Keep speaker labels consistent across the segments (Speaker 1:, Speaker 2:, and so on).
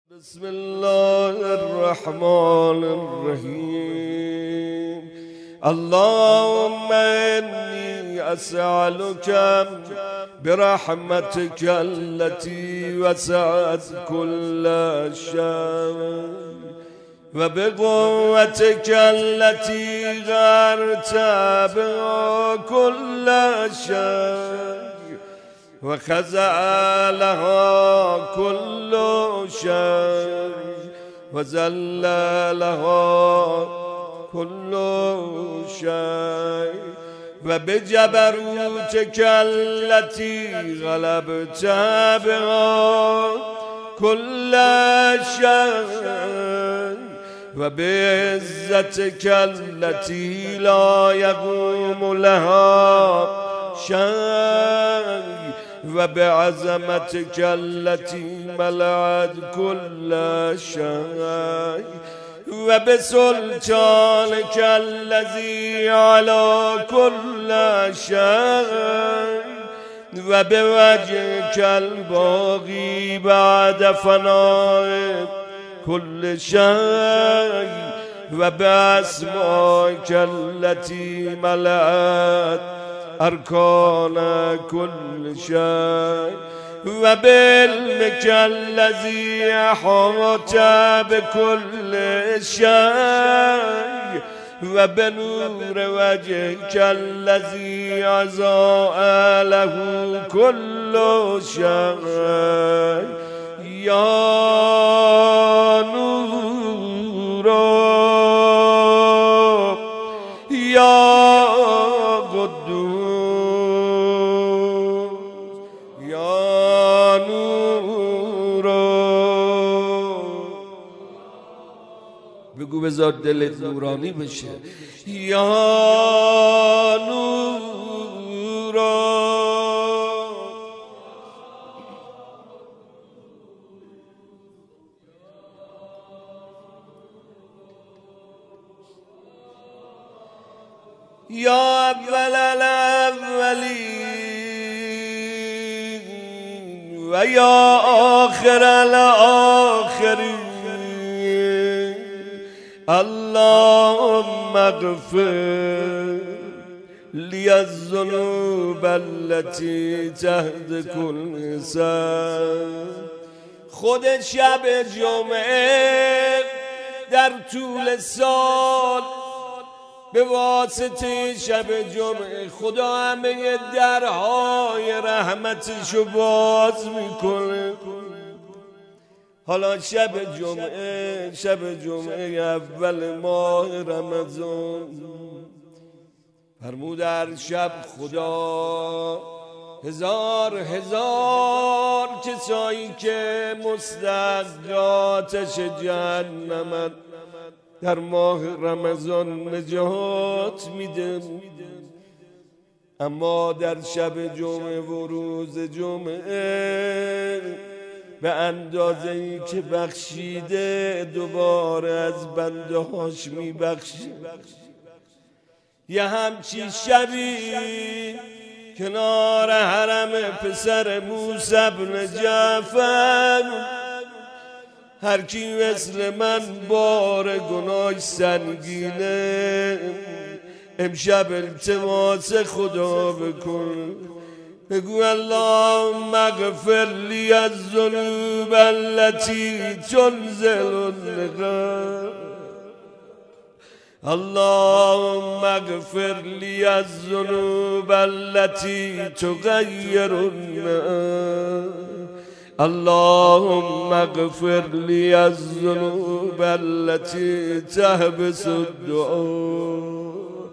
Speaker 1: بسم الله الرحمن الرحيم اللهم إني أسألك برحمتك التي وسعت كل شيء وبقوتك التي غرت بها كل شيء وخزع لها كل شيء وذل لها كل شيء وبجبروتك التي غلبت بها كل شيء وبعزتك التي لا يقوم لها شيء وبعظمتك التي ملأت كل شيء وبسلطانك الذي على كل شيء وبوجهك الباقي بعد فناء كل شيء وبأسمائك التي ملأت أركان كل شيء وبعلمك الذي أحاط بكل شيء وبنور وجهك الذي أضاء له كل شيء يا نور يا بگو بذار دلت نورانی بشه یا نورا یا اول الاولین و یا آخر الاخرین اللهم اغفر لي الذنوب التي تهد كل سن. خود شب جمعه در طول سال به واسطه شب جمعه خدا همه درهای رحمتشو باز میکنه. حالا شب جمعه اول ماه رمضان فرمود در شب خدا هزار کسایی که مستحقاتش جهنمن در ماه رمضان نجات میده. اما در شب جمعه و روز جمعه به اندازه ای که بخشیده دوباره از بنده هاش میبخشه. یه همچی شبی کنار حرم پسر موسی بن جعفر هر کی مثل من بار گناه سنگینه امشب التماس خدا بکن. بگو اللهم اغفر لي الذنوب التي تنزل النقم اللهم اغفر لي الذنوب التي تغير النعم اللهم اغفر لي الذنوب التي تحبس الدعاء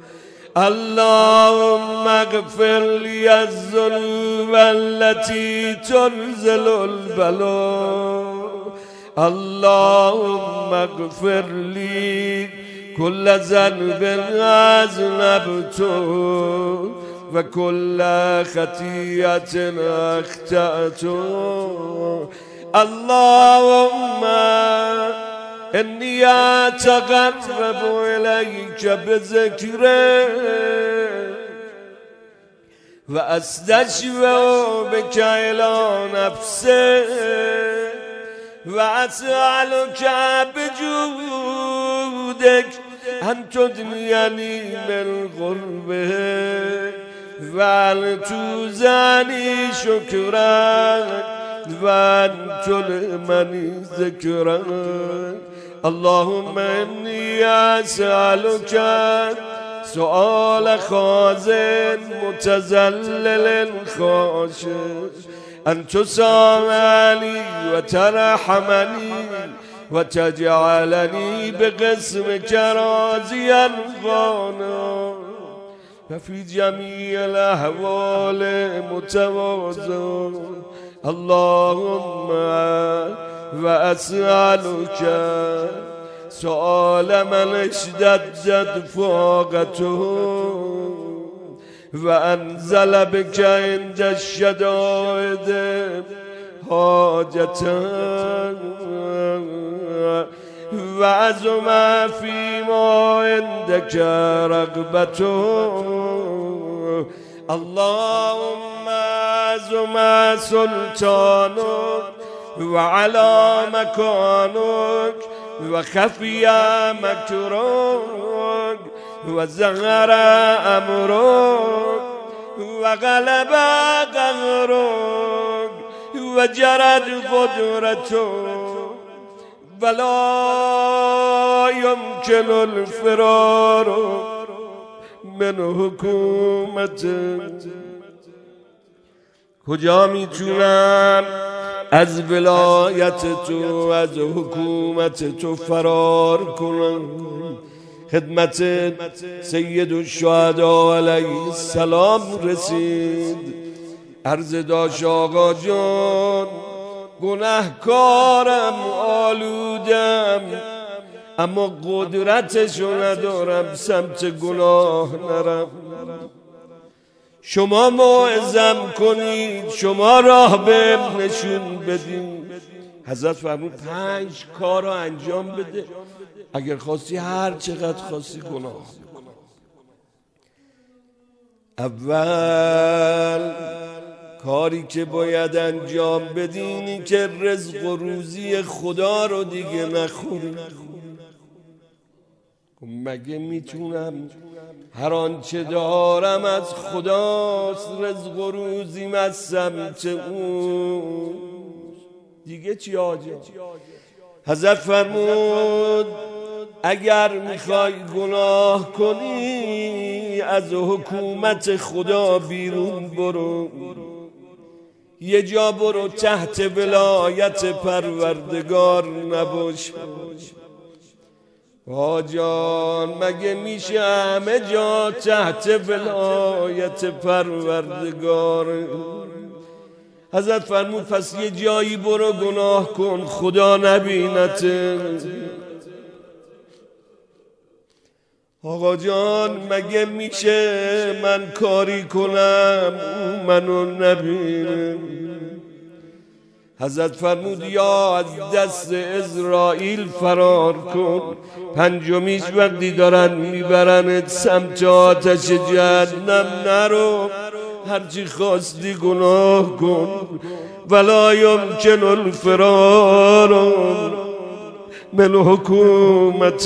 Speaker 1: اللهم اغفر لي الذنوب التي تنزل البلاء اللهم اغفر لي كل ذنب أذنبته وكل خطيئة أخطأته اللهم إني أتقرب إليك بذكرك وأستشفع بك إلى نفسك وأسألك بجودك أن تدنيني من قربك وأن توزعني شكرك وأن تلهمني ذكرك. اللهم إني أسألك سؤال خازن متذلل خاشع أن تسامحني وترحمني وتجعلني بقسمك راضيا قانا وفي جميع الأحوال متواضعا. اللهم وأسألك سؤال من اشتدت فاقته وأنزل بك عند الشدائد حاجة وعزم فيما عندك رغبته. اللهم عزم سلطانك وعلى مكانك وخفي مكرك وزهر أمرك وغلب قهرك وجرت قدرتك ولا يمكن الفرار من حکومتك. کجا میتونم از ولایت تو از حکومت تو فرار کنم؟ خدمت سید الشهدا علیه السلام رسید، عرض داشت آقا جان گناهکارم آلودم اما قدرتشو ندارم سمت گناه نرم. شما موعظم کنید، شما راه بهم نشون بدین. حضرت فرمود 5 کار رو انجام بده، اگر خواستی هر چقدر خواستی گناه. اول کاری که باید انجام بدینی که رزق و روزی خدا رو دیگه نخوری. مگه میتونم هر آنچه دارم از خداست، رزق و روزیم از سمت اون، دیگه چی حاجه؟ حضرت فرمود اگر میخوای گناه کنی از حکومت خدا بیرون برو، یه جا برو تحت ولایت پروردگار نباش. آجان مگه میشه همه جا تحت ولایت پروردگار؟ حضرت فرمود پس یه جایی برو گناه کن خدا نبینت. آقا جان مگه میشه من کاری کنم او منو نبینه؟ حضرت فرمود یا از دست اسرائیل فرار کن، 5میش وقتی دارن میبرنت سمت آتش جهنم نرو، هرچی خواستی گناه کن. ولا یمکن الفرار من حکومت.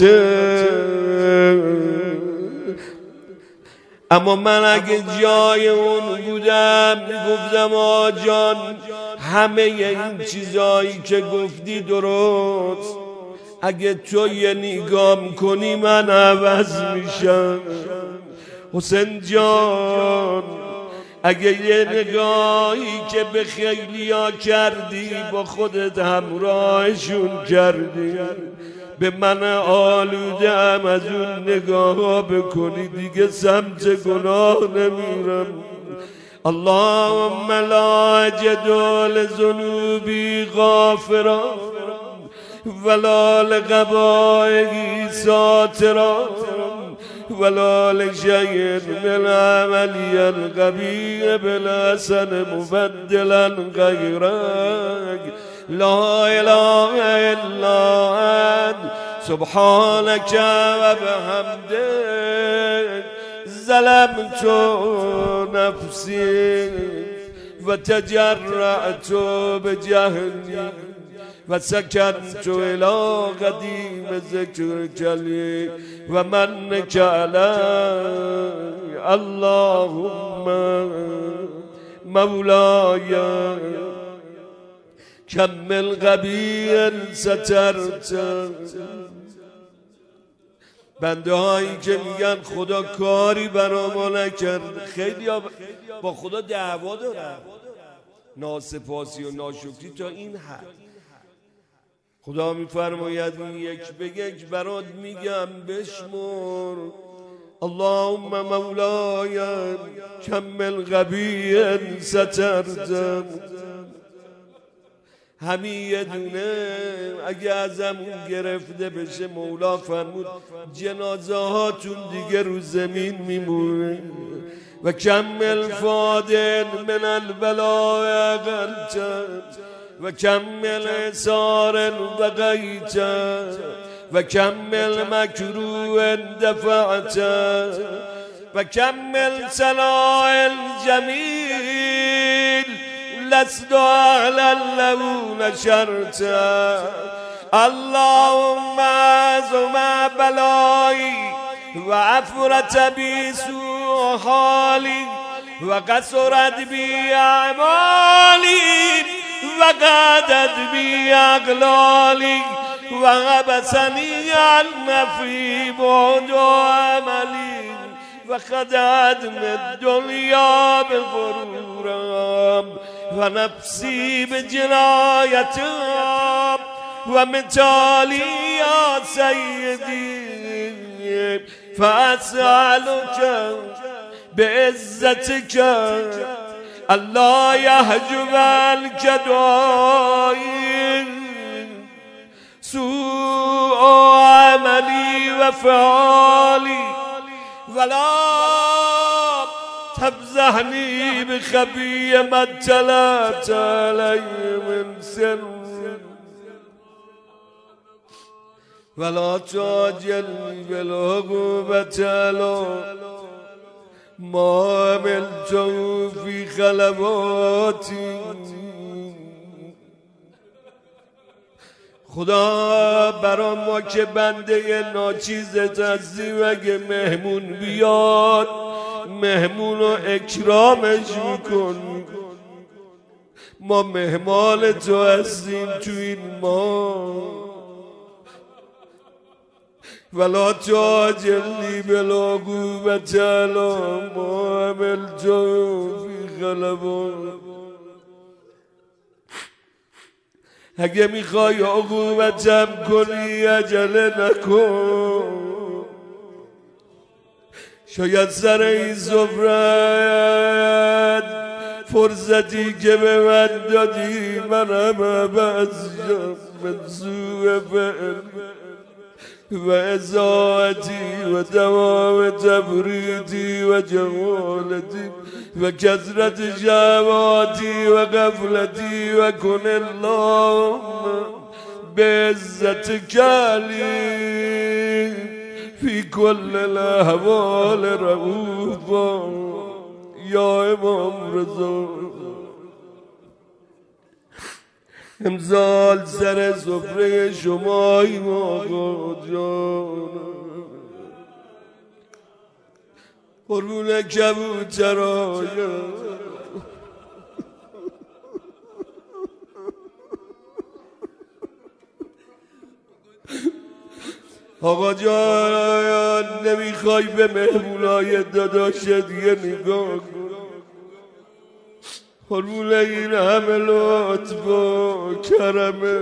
Speaker 1: اما من اگه جای اون بودم گفتم آجان همه این چیزایی که گفتی درست، اگه تو یه نگام کنی من عوض میشم. حسین جان اگه یه نگاهی که به خیلیا کردی با خودت همراهشون کردی، به من آلودم از اون نگاه بکنی دیگه سمت گناه نمیرم. اللهم لا اجد لذنوبی غافرا ولا لقبائه ساترا ولا لشيء من عملي القبيح بالحسن مبدلا غيرك. لا اله الا انت سبحانك وبحمدك ظلمت نفسي وتجرأت بجهلي و سکنت الى قدیم ذکر کلی و منک علی اللهم مولای کمل قبیل سترت. بنده هایی که میگن خدا کاری برا ما نکرد، خیلی با خدا دعوا دارن، ناسپاسی و ناشکری تا این حد. خدا میفرماید یک به یک برات میگم بشمر. اللهم مولای کمل قبیل سترت. همین یه دونه اگه ازمون گرفته بشه، مولا فرمود جنازه هاتون دیگه رو زمین میمونه. و کمل فادن من البلاء قلت و کمل سار بقیت و کمل مکروه دفعت و کمل صلاح الجمیل لست اعلا له نشرت. اللهم زما بلایی و عفرت بی سوء حالی و قصرت بی اعمالی و قعدت بی اقلالی و غبسنی عن نفی بعد عملی و خدعتم الدنیا بغرورم و نفسی بجنایتم و متالی یا سیدی فاسألک بعزتک الله یحجب الکدایی سوء عملی و فعالی ولا تفضحنی بخبی ما اطلعت علی من سر ولا تعجلنی بالعقوبة علی ما عملت فی خلواتی. خدا برا ما که بنده ناچیزت هستی و اگه مهمون بیاد مهمون رو اکرامش میکن. ما مهمان تو هستیم تو این ما. ولا تعجلنی بالعقوبة علی ما عملت فی خلواتی. اگه میخوای عقوبتم کنی عجله نکن. شاید سر این سفرت فرصتی که به من دادی منم عوض شم من سوء فعل و ازاعتی و دوام تفریطی و جهالتی و کثرت شهواتی و غفلتی و کن اللهم بعزتک علی فی کل الاحوال رؤوفا. یا امام رضا امسال سر سفره شماییم آقا جان، قربون کبوترایم. آقا جان نمیخوای به مهمونای داداشت یه نگاه کن. قربون این همه لطف و کرمه.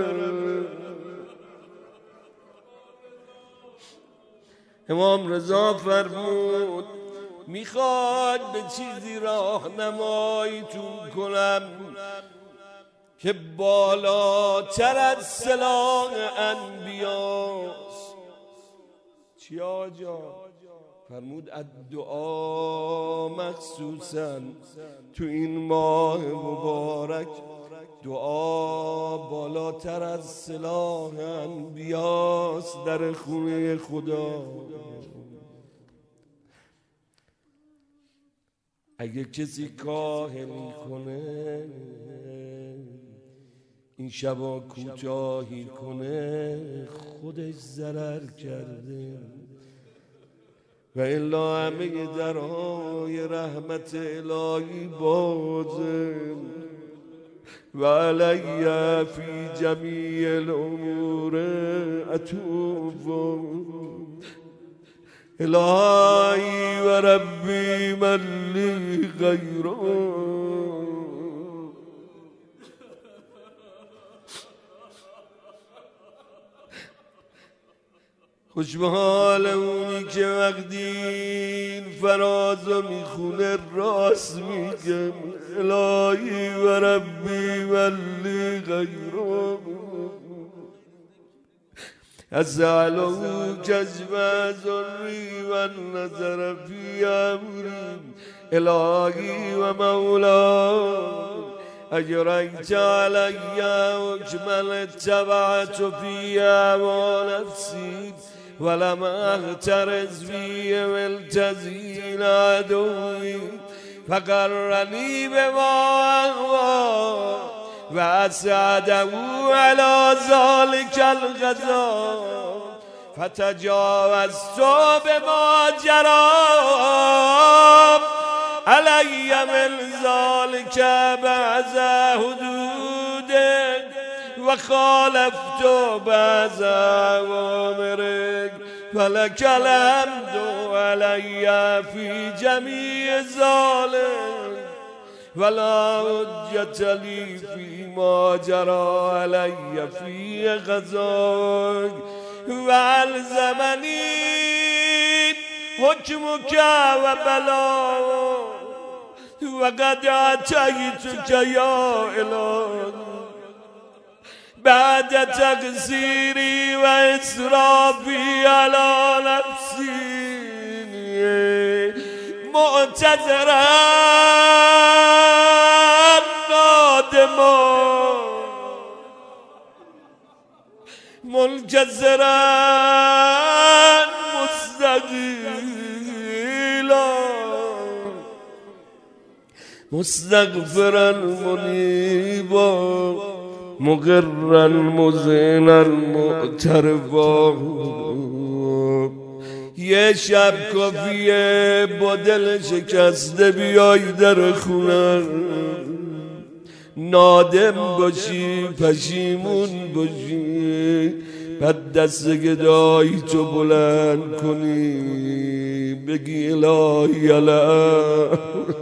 Speaker 1: امام رضا فرمود میخواد به چیزی راهنماییتون کنم که بالاتر از سلاح انبیاست. چی آجا؟ فرمود الدعا مخصوصا تو این ماه مبارک دعا بالاتر از سلاح انبیاست در خونه خدا. اگه کسی کاهلی کنه این شبا کوتاهی کنه خودش ضرر کرده و الا همه درهای رحمت الهی بازه و علی فی جمیع الامور اتوب الهی و ربی من لی غیره خوش به حال اونی که وقتی این فرازو میخونه راست میگم الهی و ربی ولی غیره اسأله کشف ضری و نظر فی امری الهی و مولا اجريت علي حكما اتبعت فيها ونفسي ولم اغترز فيه والتزيين عدوي فقرني بما أهوى وأسعده على ذلك الغزال فتجاوزت بما جرى علي من ذلك بعض حدودك وخالفت بعض أوامرك فلك الحمد علي في جميع ذلك ولا حجة لي فيما جرى علي في غزاك وألزمني حكمك وبلاغك وقد أتيتك يا إله بعد تقصيري وإسرافي على نفسي معتذرا نادما منكسرا مستغفرا منيبا مقرا مذعنا معترفا یه شب کافیه با دل شکسته بیای در خونه نادم باشی پشیمون باشی بعد دست گدایی تو بلند کنی بگی الهی الهی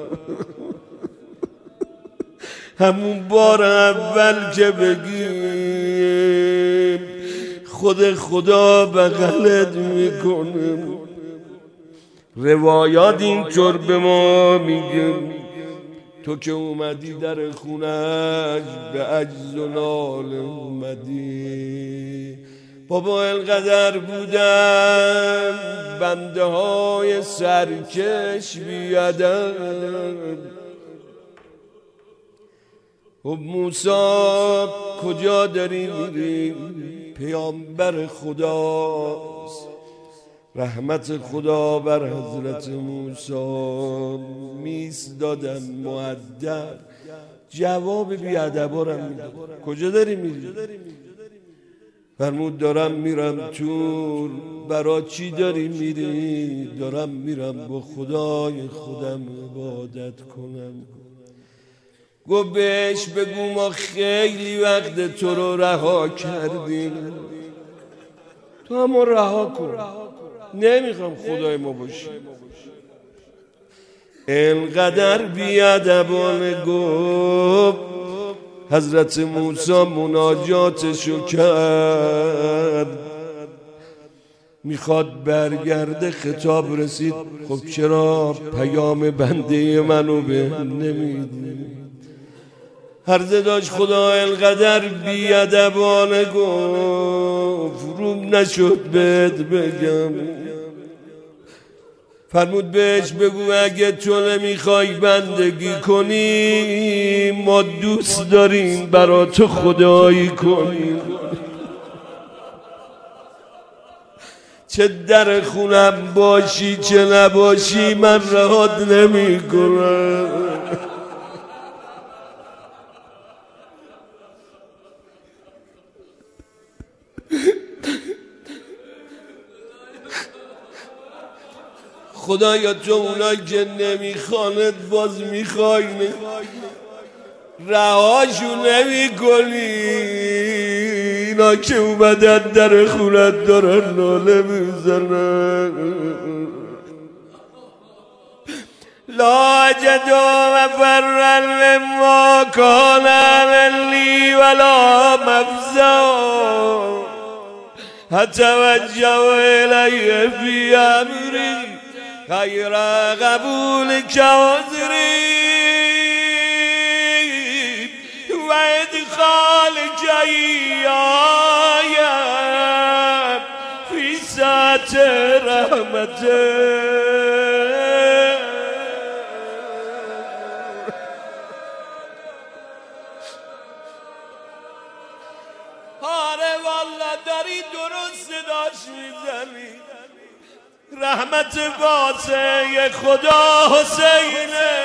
Speaker 1: همون بار اول که بگیم خود خدا بغلت میکنه روایات اینطور به ما میگه تو که اومدی در خونش به عجز و ناله اومدی بابا اینقدر بودن بنده های سرکش بیادن خب موسی کجا داری میری پیامبر خداست رحمت خدا بر حضرت موسی میستادن مؤدب جواب بیادبا رو میداد کجا داری میری فرمود دارم میرم تور برا چی داری میری دارم میرم با خدای خودم عبادت کنم گفت بهش بگو ما خیلی وقت تو رو رها کردیم تو هم رها کن نمیخوام خدای ما باشی اینقدر بیادبانه گفت حضرت موسی مناجاتشو کرد میخواد برگرده خطاب رسید خب چرا پیام بنده منو به نمیدی هرزه داشت خدا اینقدر بیادبانه گفت روم نشد بهت بگم فرمود بهش بگو اگه تو نمیخوای بندگی کنی ما دوست داریم برا تو خدایی کنیم چه در خونم باشی چه نباشی من رهات نمیکنم خدایا تو اونایی که نمیخواند باز میخواینه، رهاشون نمی کنی. اینا که اومدن در خونت دارن ناله میزنن. لا جدوا مفرا مما كان مني ولا مفزا اتوجه إليه في أمري غير قبولك عذري وإدخالك إياي في ساعة رحمتك. آره والا داری درست صداش میزنی. رحمت واسه خدا حسینه،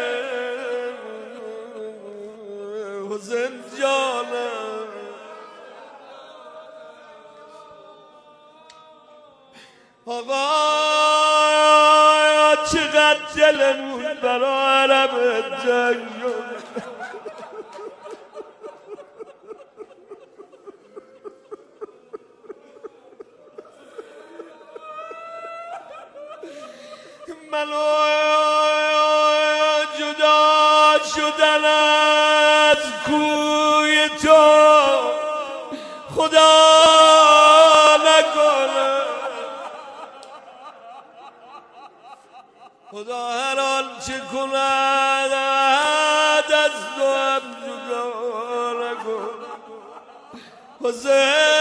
Speaker 1: حسین جانم. آقا چقدر دلمون برای عرب جنگ منو جدا شدن از کوی تو خدا نکنه. خدا هر آنچه کند از تو هم جدا نکنه. حسین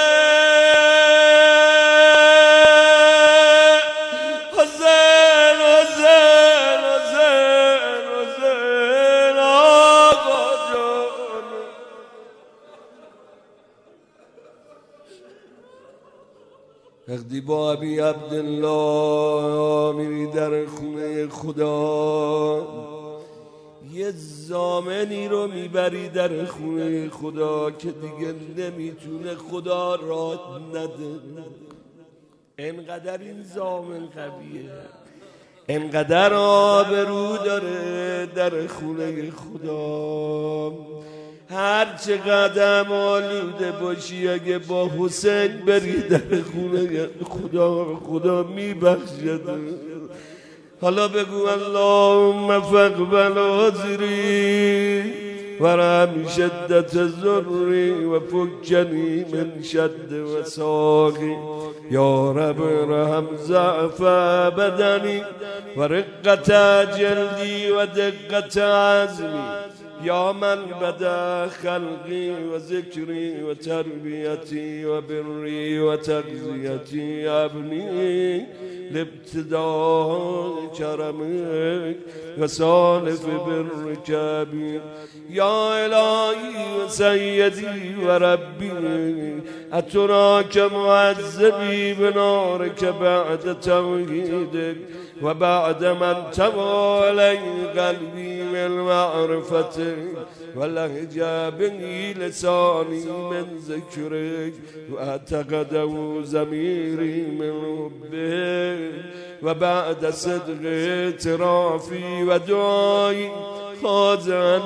Speaker 1: وقتی با ابی عبدالله میری در خونه خدا، یه زامنی رو میبری در خونه خدا که دیگه نمیتونه خدا را نده. انقدر این زامن قویه، انقدر آبرو داره در خونه خدا. هر چقدر آلوده باشی اگه با حسین بری در خونه خدا، خدا میبخشد. حالا بگو اللهم فاقبل عذری ورحم شدت ضری و فکنی من شد وساقی یا رب رحم ضعف بدنی و رقت جلدی و دقت عزمی یا من بدا خلقی و ذکری و تربیتی و بری و تغذیتی ابنی لابتداء کرمک و سالف برک ابی یا الهی و سیدی و ربی اتراک معذبی بنارک بعد توحیدک و بعد من توالي قلبي من معرفتك ولهجا به لساني من ذكرك واعتقده ضميري من حبك وبعد صدق اعترافي ودعائي خاضعا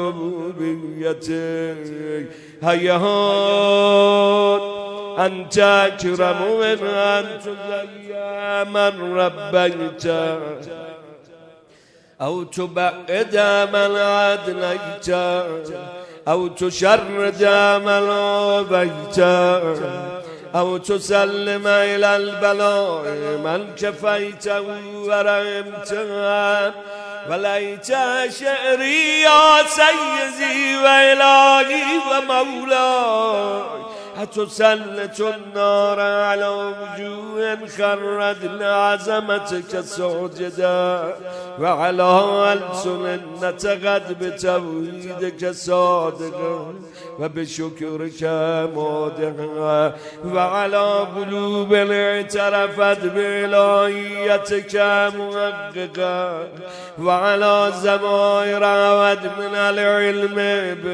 Speaker 1: لربوبيتك هيهات أنت أكرم من أن تزكي من ربيت أو تبعد من عدليت أو تشرد من عافيت أو تسلم إلى البلاء من كفيته ورحمته وليت شعري يا سيدي وإلهي ومولاي أتسلط النار على وجوه خرت لعظمتك ساجدا وعلى ألسن نطقت بتوحيدك صادقا وبشكرك مادحا وعلى قلوب اعترفت بإلهيتك محققا وعلى زمائر عود من العلم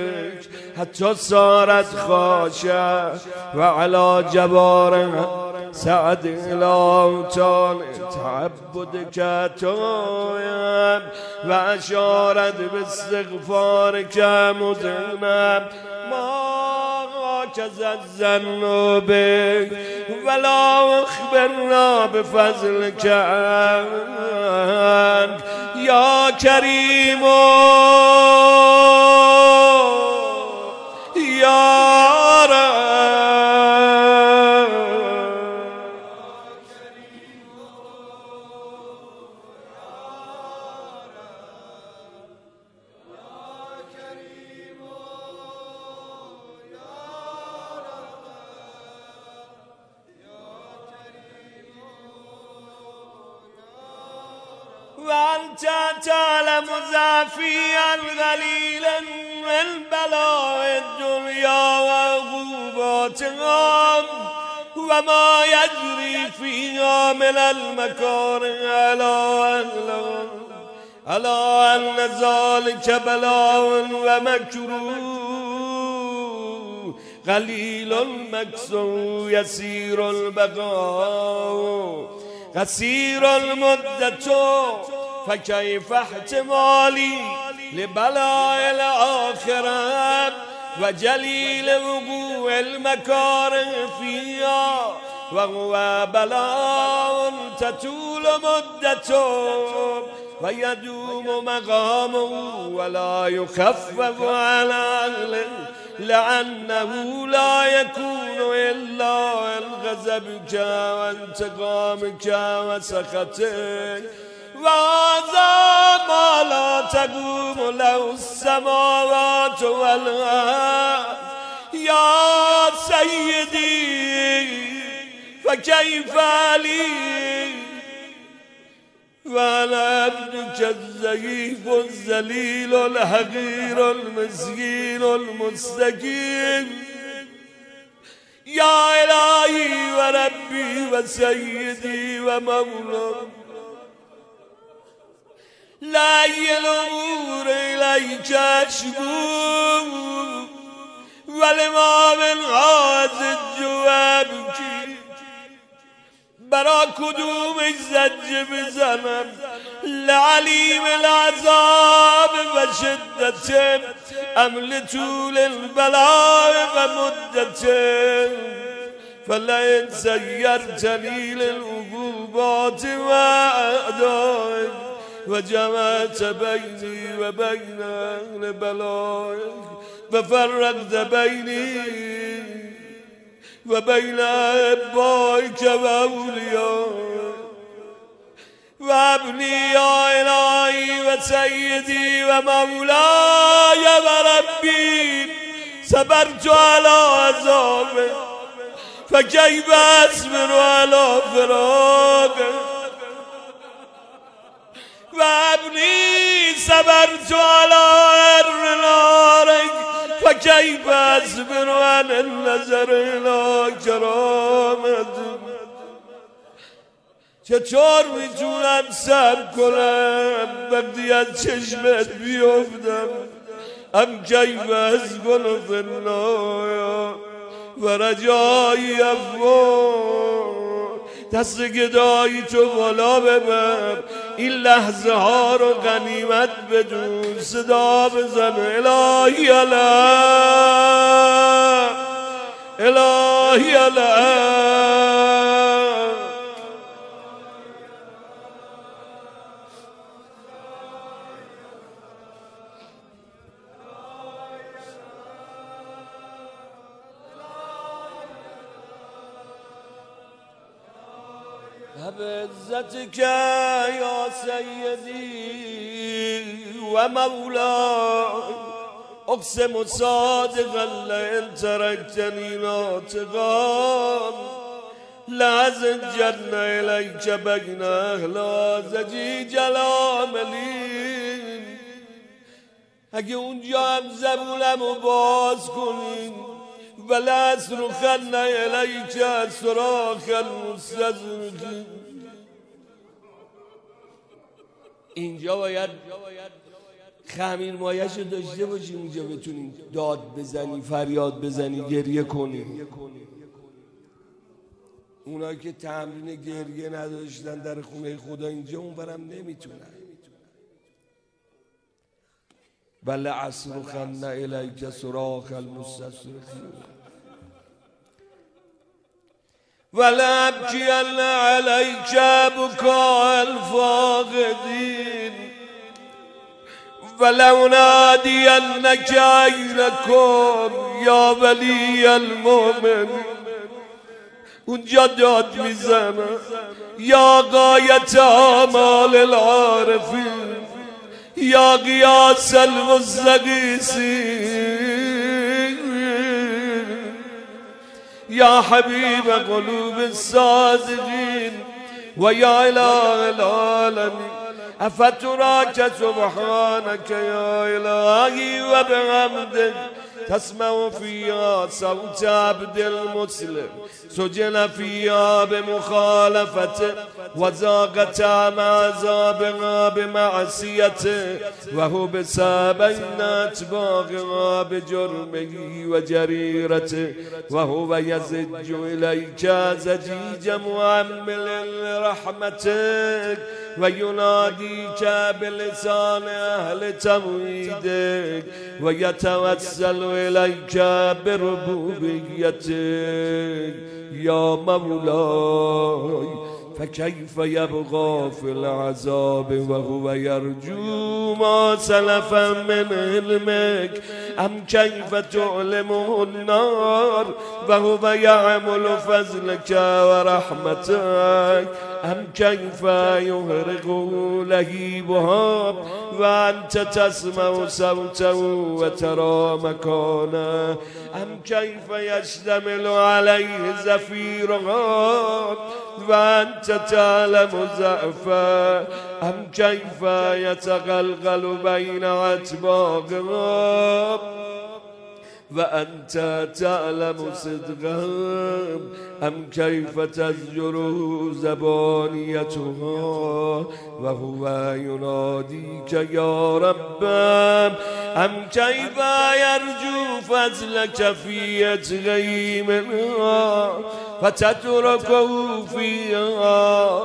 Speaker 1: بك حتى صارت خاشعة وعلى جبارها سعد الاتان تعبد کتایم و اشارت به استغفار که مذنب ما کز الظن بک ولا اخبرنا بفضل کنک یا کریم یا رب وأنت تعلم ضعفي القليل من بلاء الدنيا وعقوباتها وما يجري فيها من المكاره ألا أن ذلك بلاء ومكروه قليل المكسو يسير البقاء قصير المدة فكيف احتمالي لبلاء الآخرة وجليل وقوع المكاره فيها وهو بلاء تطول مدته ويدوم مقامه ولا يخفف على أهله لأنه لا يكون إلا الغضبك وانتقامك وسخطك وهذا ما لا تقوم له السماوات والأرض يا سيدي فكيف لي وأنا عبدك الضعيف الذليل الحقير المسكين المستقيم يا إلهي وربي وسيدي ومولاي لا الأمور إليك أشكو ولما من هذا الجواب برا کدومش زجه بزنم لعلیم العذاب و شدت عمل طول البلاء و مدت فلئن سيرتني للعقوبات وأعدائك وجمعت بيني وبين أهل بلائك ففرقت بيني وبين أحبائك وأوليائك وابني يا إلهي وسيدي ومولاي وربي صبرت على عذابك فكيف أصبر على فراقك وابني صبرت على حر نارك فكيف أصبر عن النظر إلى کرامتك چطور میتونم صبر کنم وقتی از چشمت بیفتم ام کیف اسکن فی النار و رجایی افوار دست گدایی تو بالا ببر این لحظه ها رو غنیمت بدون صدا بزن الهی الان الهی الان بعزتك يا سيدي ومولاي أقسم صادقا لئن تركتني ناطقا لأزجن إليك بين أهل زجیج العاملین اگه اونجا هم زبونمو باز کنین ولأصرخن إليك صراخ المستضعفين اینجا باید خمیر مایش رو داشته باشی اونجا بتونی داد بزنی فریاد بزنی گریه کنی اونایی که تمرین گریه نداشتن در خونه خدا اینجا اونورم نمیتونن. بل اصرخن الیک صراخ المستصرخین ولابکین علیک بکاء الفاقدین ولأنادینک اینکم یا ولی المؤمن. اونجا داد میزنه یا غایت آمال العارفین یا قیاس المستغیثین یا حبیب قلوب الصادقین و یا اله العالمین افتراک سبحانک یا الهی و بحمدک تسمع فيها صوت عبد المسلم سجن فيها بمخالفته وذاق طعم عذابها بمعصيته وهو بين أطباقها بجرمه وجريرته وهو يزج إليك زجيج مؤمل رحمتك ويناديك بلسان أهل توحيدك ويتوسل إليك بربوبيتك يا مولاي فكيف يبقى في العذاب وهو يرجو ما سلف من علمك أم كيف تعلمه النار وهو يعمل فضلك ورحمتك أم كيف يغرق لهيبها وأنت تسمع صوته وترى مكانه أم كيف يشتمل عليه زفيرها وأنت تعلم ضعفه أم كيف يتغلغل بين أطباقها وأنت تعلم صدقهم أم كيف تزجر زبانيتها وهو يناديك يا رب أم كيف يرجو فضلك في يتغيمها فتتركه فيها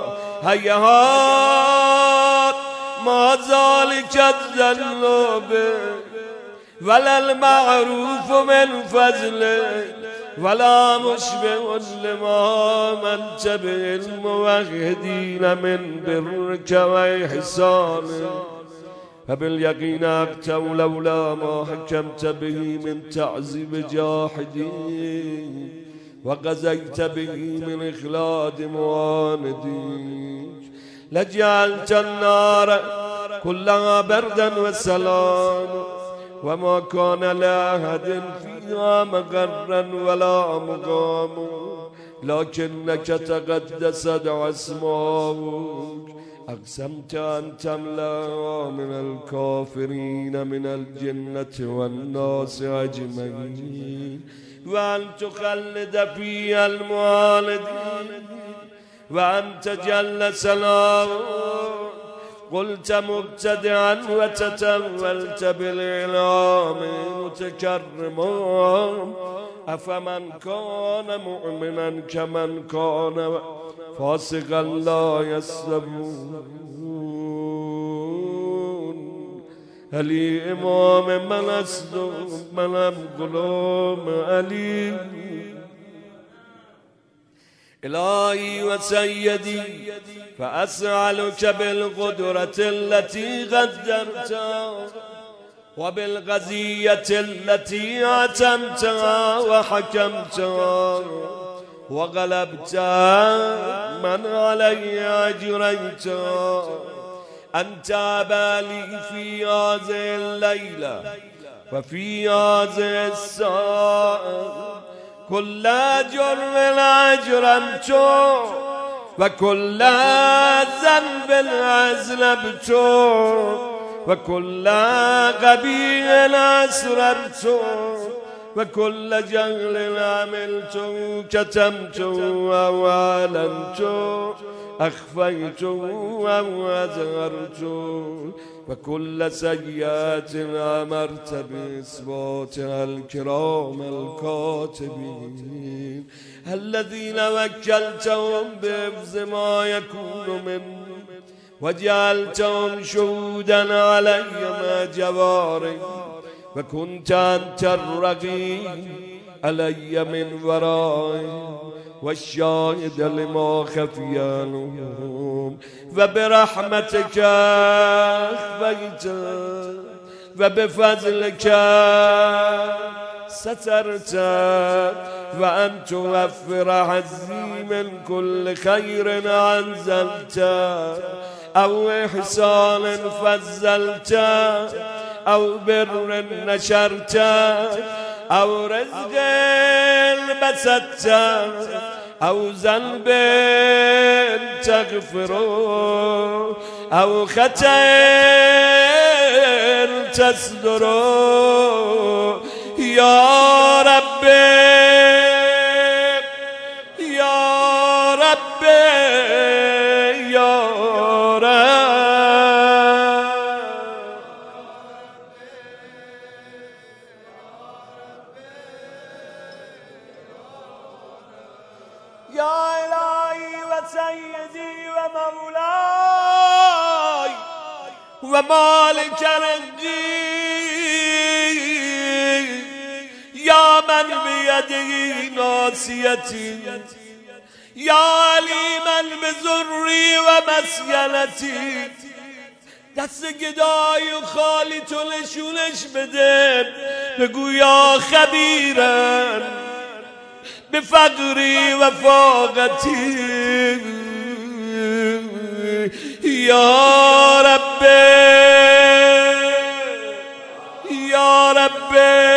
Speaker 1: هيهات ما ذلك الذنب ولا المعروف من فضلك ولا مشبه لما منت به الموحدين من برك وإحسانك فباليقين أقتوا لولا ما حكمت به من تعذيب جاحدين وقضيت به من إخلاد معاندين لجعلت النار كلها بردا وسلام وما كان لأحد فيها مقرا ولا مقام لكنك تقدست أسماؤك أقسمت أن تملأ من الكافرين من الجنة والناس أجمعين وأن تخلد فيها المعاندين وأنت جل سلامك قلت مبتدعا وتتولت بالإعلام متكرما أفمن كان مؤمنا كمن كان فاسقا لا يستوون علي إمام من أسلم من غلام علي إلهي وسيدي فأسألك بالقدرة التي قدرتها وبالقضية التي أتمتها وحكمتها وغلبتها من علي أجريتها أن تابالي في هذه الليلة وفي هذه الساعة كل جرم أجرمت وكل ذنب أذنبت وكل قبيح أسررت وكل جهل عملت كتمت أو أعلنت أخفيت أو أظهرت وكل سيئة أمرت بإثباتها الكرام الكاتبين الذين وكلتهم بحفظ ما يكون منه وجعلتهم شهودا علي مع جواري وكنت أنت الرقيب علي من ورائي والشاهد لما خفي عنهم وبرحمتك أخفيت وبفضلك سترت وأن توفر حظي من كل خير أنزلت أو إحسان فضلت أو بر نشرت أو رزق بسطت أو ذنب تغفر أو خطأ تصدر يا ربي يا ربي يا رب يا إلهي وسيدي ومولاي ومالك رزقي يا من بيده ناصيتي يا علیما بزری و مسکنتی دست گدای و خالی تو نشونش بده بگو یا خبیرن به فقری و فاقتی یا ربی یا ربی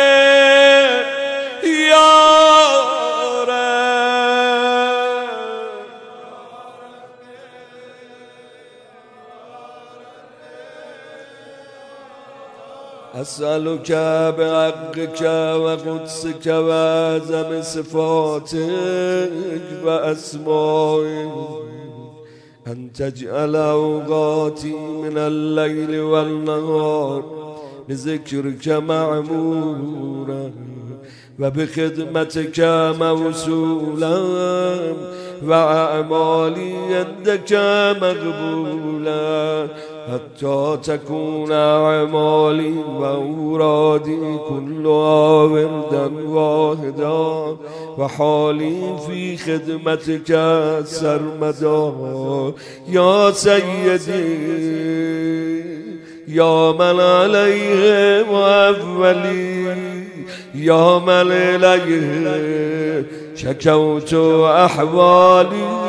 Speaker 1: أسألك بحقك وقدسك وأعظم صفاتك وأسمائك أن تجعل أوقاتي من الليل والنهار بذكرك معمورا وبخدمتك موصولا وأعمالي عندك مقبولا حتى تكون أعمالي وأورادي كلها وردا واحدا وحالي في خدمتك سرمدا يا سيدي يا من عليه وأولي يا من إليه شكوت أحوالي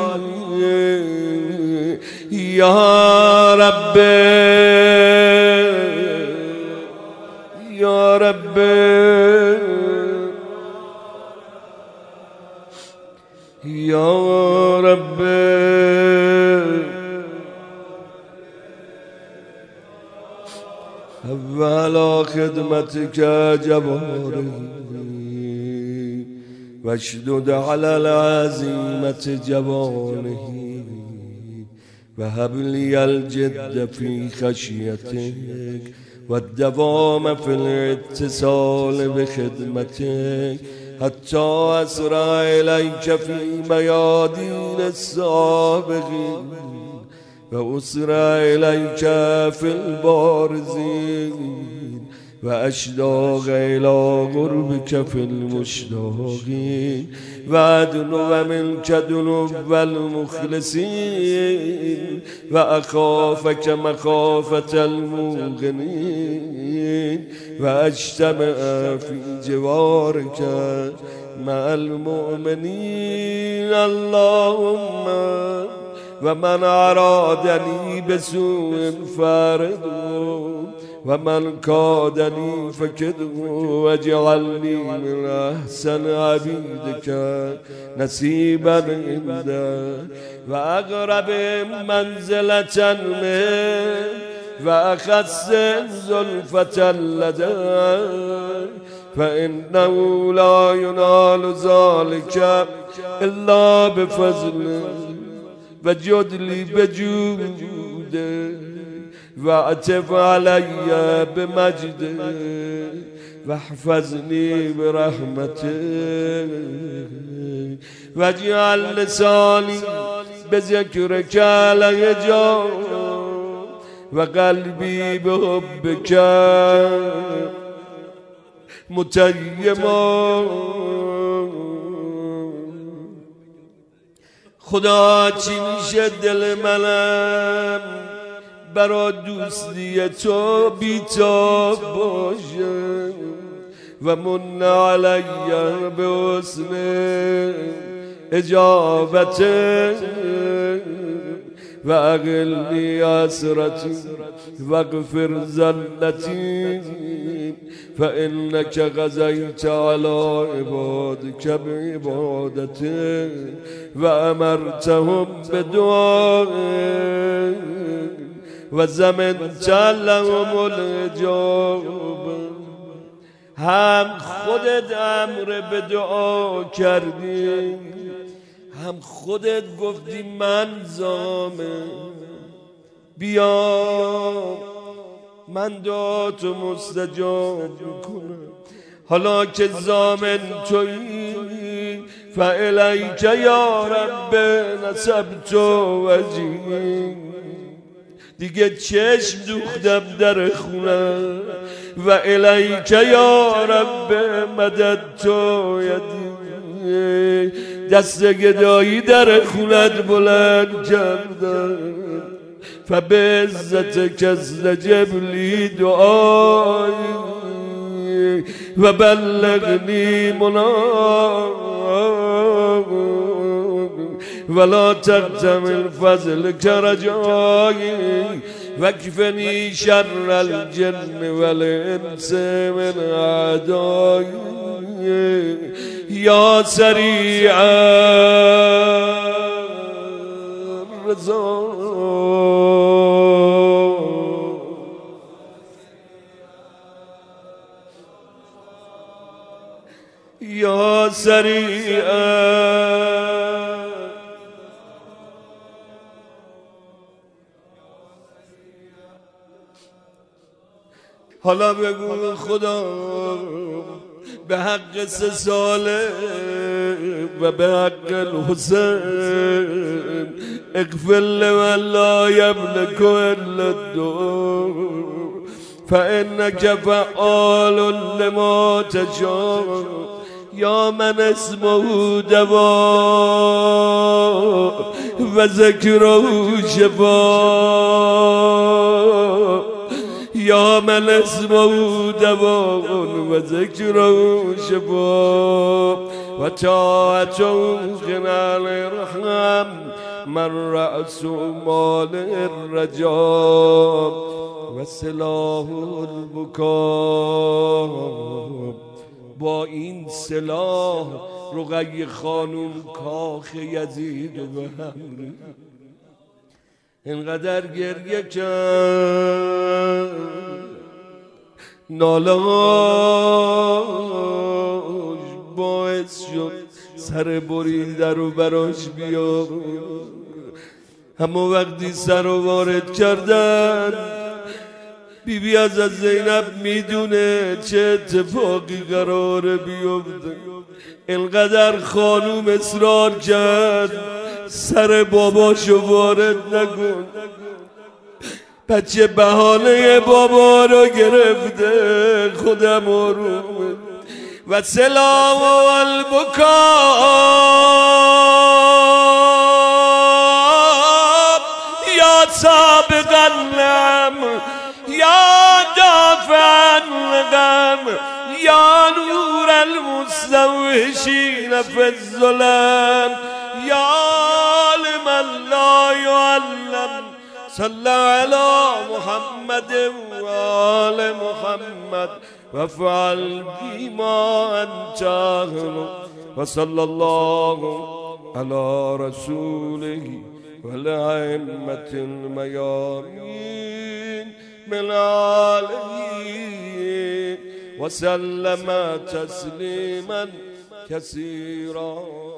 Speaker 1: يا ربي يا ربي يا ربي على خدمتك جباري واشدد على العزيمة جوانه وهب لي الجد في خشيتك والدوام في الاتصال بخدمتك حتى أسرع إليك في ميادين السابقين وأسرع إليك في البارزين وأشتاق إلى قربك في المشتاقين وأدنو منك دنو المخلصين وأخافك مخافة الموقنين وأجتمع في جوارك مع المؤمنين اللهم ومن أرادني بسوء فارده ومن كادني فكده واجعلني من أحسن عبيدك نسيبا عنده وأقرب منزلة منه وأخس زلفة لديه فإنه لا ينال ذلك إلا بفضله وجدلي بجوده واعتف علی بمجده واحفظنی برحمته واجعل لسانی بذکرک علی جا وقلبی بحبک متیما. خدا چی میشه دل منم برا دوستی تو بیتاب باشه و من علی به حسن اجابته و اقلنی حسرتی واغفر زلتی فانک غزیت علی عبادک بعبادته و امرتهم بدعاء و زمنت لهم الاجابه. هم خودت امر به دعا کردی، هم خودت گفتی من زامه، بیا من دعاتو مستجاب کنم. حالا که زامن تویی فالیک یا رب نسبت وجهی، دیگه چشم دوختم در خونم و الیک یا رب مددت یدی، دست گدایی در خونت بلند کردم فبعزتک استجب لی دعایی و بلغنی منام ولا تقتمل فضلک رجایی واکفنی شر الجن والانس من اعدایی یا سریع الرضا یا سریع. حالا بگو خدا به حق 3 ساله و به حق الحسین اغفر لمن لا یملک الا الدعاء فانک فعال لما تشاء یا من اسمه دوا و ذکره شفا، یا من اسمه دوا و ذکره شفا و طاعته غنى الرحم من رأس مال الرجا و سلاح البکا. با این سلاح رقیه خانم کاخ یزید و به هم اینقدر گریه کرد، ناله‌اش باعث شد سر بریده رو براش بیاد. اما وقتی سر رو وارد کردن بیبی از زینب میدونه چه اتفاقی قراره بیفته. اینقدر خانوم اصرار کرد سر باباشو وارد نکن، بچه بهانه بابا رو گرفته، خودم آرومه و سلام و البکا یا سابق النعم یا دافع الغم یا نور المستوحشین فی الظلم یا لمن لا يعلم صلی علی محمد و آل محمد وافعل بما انت اهل و صلی الله علی رسوله والأئمة الميامين من آله وسلم تسليما كثيرا.